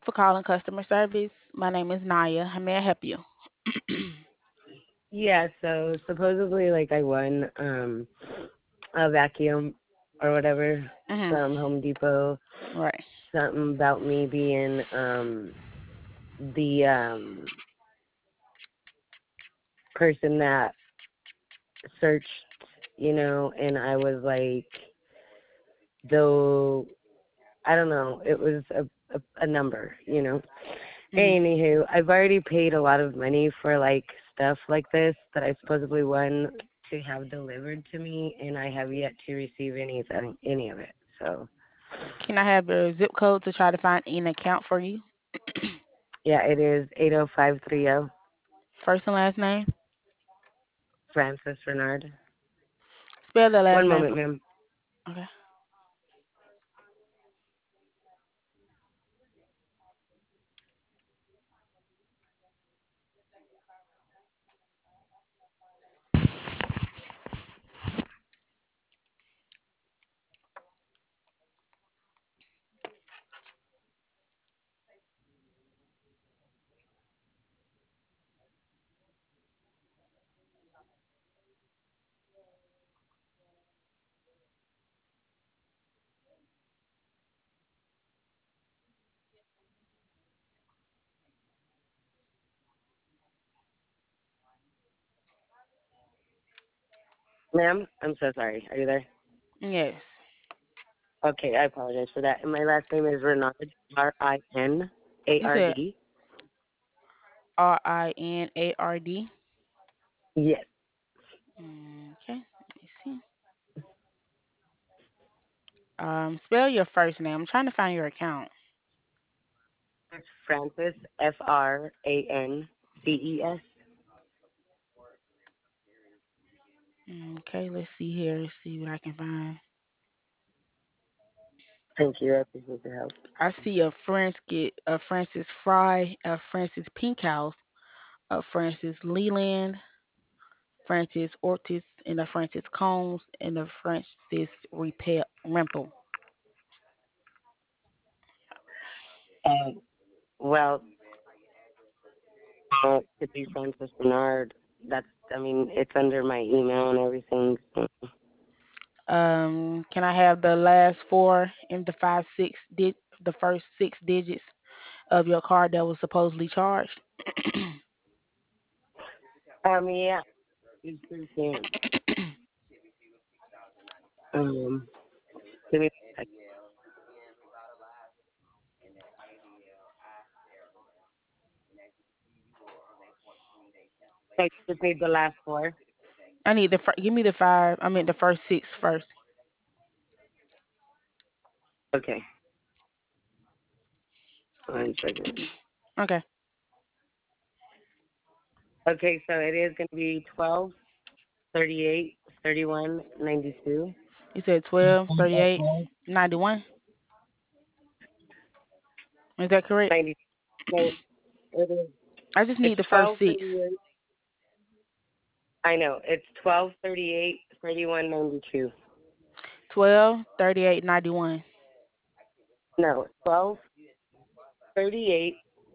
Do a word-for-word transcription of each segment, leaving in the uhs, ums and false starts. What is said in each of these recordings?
For calling customer service. My name is Naya. How may I help you? Yeah, so supposedly like I won um a vacuum or whatever Mhm. from Home Depot. Right. Something about me being um the um person that searched, you know, and I was like though I don't know, it was a a, a number, you know. Mhm. Anywho, I've already paid a lot of money for like stuff like this that I supposedly won to have delivered to me, and I have yet to receive anything, any of it. So, Can I have your zip code to try to find an account for you? yeah, it is eight oh five three oh First and last name. Francis Renard. Spell the last One name. moment, For, ma'am. okay. Ma'am, I'm so sorry. Are you there? Yes. Okay, I apologize for that. And my last name is Renard, R I N A You R said D. R I N A R D. Yes, Okay. Let me see. Um, spell your first name. I'm trying to find your account. it's Francis, F R A N C E S. Okay. Let's see here. Let's see what I can find. Thank you. I appreciate your help. I see a Francis, a Francis Fry, a Francis Pinkhouse, a Francis Leland, Francis Ortiz, and a Francis Combs, and a Francis Repel Rempel. Uh, well, uh, to be Francis Bernard. That's, I mean, it's under my email and everything. So, Um, can I have the last four and the five six di- the first six digits of your card that was supposedly charged? um, yeah, you sure can. Um, give me, I just need the last four. I need the fir- give me the five. I mean the first six first. Okay, one second. Okay. Okay, so it is going to be twelve, thirty-eight, thirty-one, ninety-two. You said twelve, thirty-eight, ninety-one. Is that correct? ninety. No, it is. I just It's need the first twelve six. thirty-eight. I know. It's twelve thirty-eight, thirty-one ninety-two. Twelve, thirty-eight, ninety-one. No, twelve thirty-eight,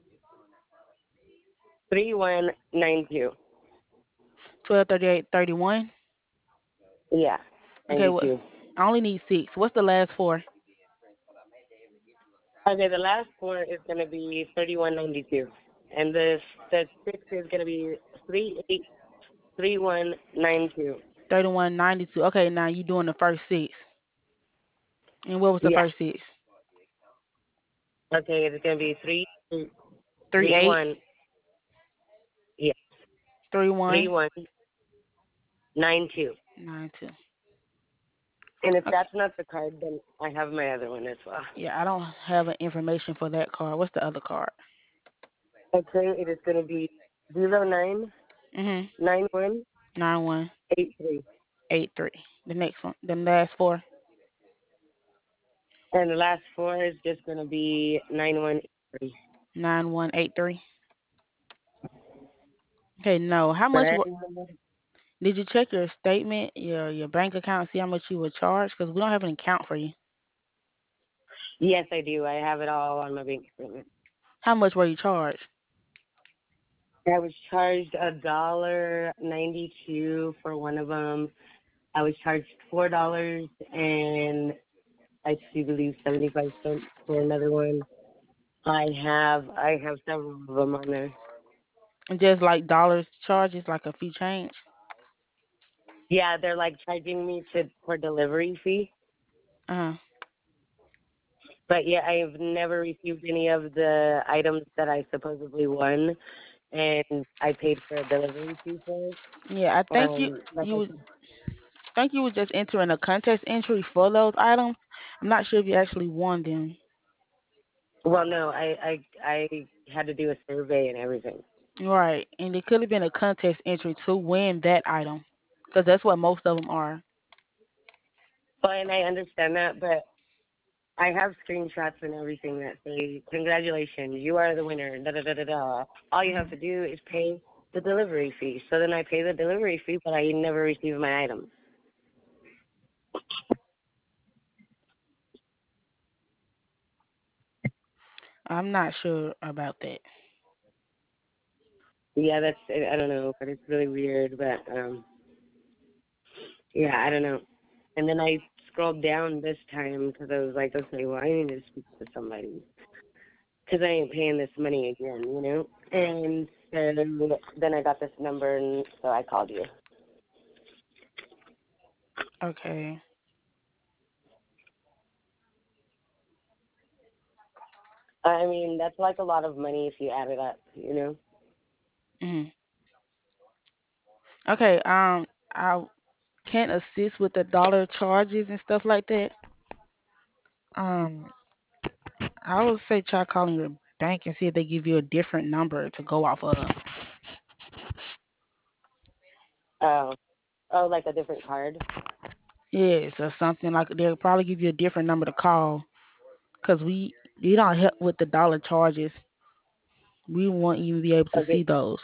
thirty-one ninety-two. Twelve, thirty-eight, thirty-one. Yeah, Okay, what? ninety-two. I only need six. What's the last four? Okay, the last four is going to be thirty-one ninety-two. And the, the six is going to be three eight three one nine two. Thirty-one, ninety-two. Okay, now you doing the first six. And what was the Yeah. first six? Okay, it's going to be three eight Three three eight, one. Yeah, three one, three one nine two. nine two. And if Okay. that's not the card, then I have my other one as well. Yeah, I don't have an information for that card. What's the other card? Okay, it is going to be zero nine Mhm. nine one Nine one eight three. eight three. The next one. The last four. And the last four is just going to be nine one eight three. Nine one eight three. Okay, no. How much Right? were, did you check your statement, your your bank account, see how much you were charged? Because we don't have an account for you. Yes, I do. I have it all on my bank statement. How much were you charged? I was charged a dollar ninety two for one of them. I was charged four dollars and I do believe seventy five cents for another one. I have I have several of them on there. And just like dollars charges, like a fee change. Yeah, they're like charging me to for delivery fee. Uh huh. But yeah, I've never received any of the items that I supposedly won, and I paid for a delivery fee for it. Yeah, I think you Um, like you I was said, think you were just entering a contest entry for those items. I'm not sure if you actually won them. well, no, I I I had to do a survey and everything. Right, and it could have been a contest entry to win that item, because that's what most of them are. Well, and I understand that, but I have screenshots and everything that say, "Congratulations, you are the winner." Da da da da da. All you have Mhm. to do is pay the delivery fee. So then I pay the delivery fee, but I never receive my items. I'm not sure about that. Yeah, that's I don't know, but it's really weird. But um, yeah, I don't know. And then I scrolled down this time because I was like, okay, well, I need to speak to somebody because I ain't paying this money again, you know. And and then I got this number, and so I called you. Okay. I mean, that's like a lot of money if you add it up, you know. Mhm. Okay. Um, I can't assist with the dollar charges and stuff like that. Um, I would say try calling your bank and see if they give you a different number to go off of. Oh, oh, like a different card. Yes, or something like they'll probably give you a different number to call because we we don't help with the dollar charges. We won't even be able to see Okay, those.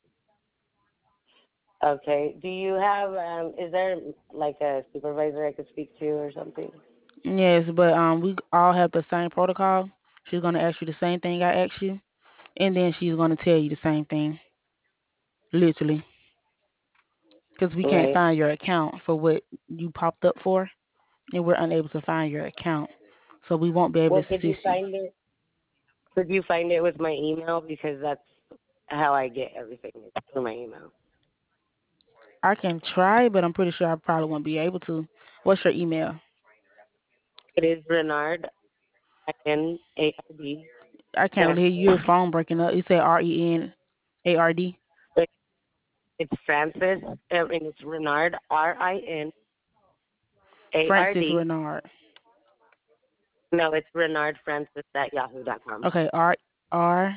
okay. Do you have um? Is there like a supervisor I could speak to or something? Yes, but um, we all have the same protocol. She's gonna ask you the same thing I asked you, and then she's gonna tell you the same thing, literally, because we can't Right. find your account for what you popped up for, and we're unable to find your account, so we won't be able Well, to could you assist you. find it? Could you find it with my email because that's how I get everything is through my email. I can try, but I'm pretty sure I probably won't be able to. What's your email? It is Renard N A R D. I can't F. really hear your phone breaking up. You say R E N A R D. It's Francis uh, and it's Renard R I N A R Francis D. Renard. No, it's Renard Francis at yahoo dot com. Okay, R R.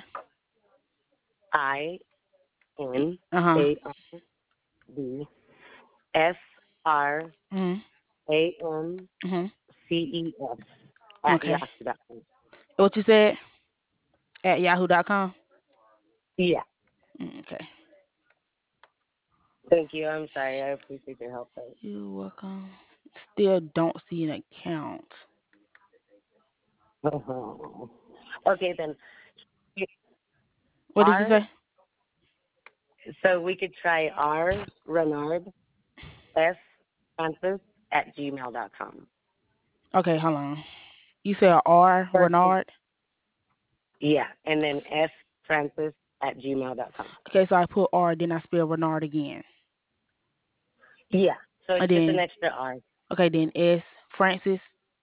I N Uh huh. A R D F R Mhm. A N Mhm. C E S at Okay. yahoo dot com. What you said at yahoo dot com. Yeah. Mm, okay. Thank you. I'm sorry. I appreciate your help. Though. You're welcome. Still don't see an account. Okay, then. What did you R. say? So we could try R Renard F Francis at gmail dot com. Okay, hold on. You said R First, Renard. yeah, and then F Francis at gmail dot com. Okay, so I put R, then I spell Renard again, Yeah, so it's and just an then extra R, okay, then S Francis.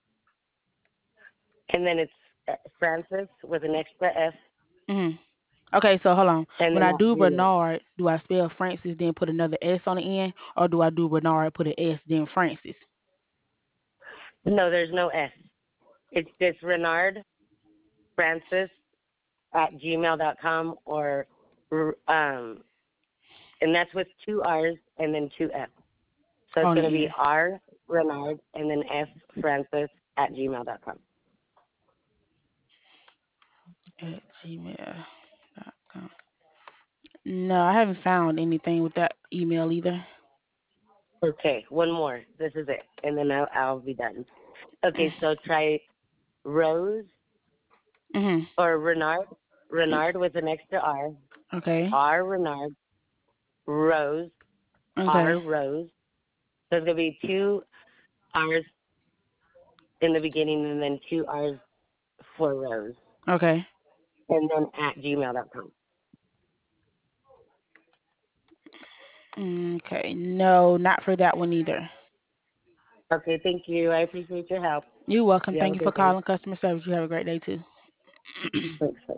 and then it's uh, Francis with an extra F, Mhm. Okay, so hold on. and When then I at do Gmail. Bernard, do I spell Francis then put another S on the end, or do I do Bernard put an S then Francis? No, there's no S. It's just Renard Francis at gmail dot com, or um, and that's with two R's and then two F's. So it's On the going to be end R Renard and then F Francis at gmail dot com. at gmail dot com. No, I haven't found anything with that email either. Okay, one more. This is it, and then I'll, I'll be done. Okay, Mm. so try Rose Mhm. or Renard. Renard with an extra R. Okay. R Renard. Rose. R Okay. Rose. So it's gonna be two R's in the beginning and then two R's for Rose. Okay. And then at gmail dot com. Okay. No, not for that one either. Okay, thank you. I appreciate your help. You're welcome. You have a Thank you for good day. calling customer service. You have a great day too. Thanks.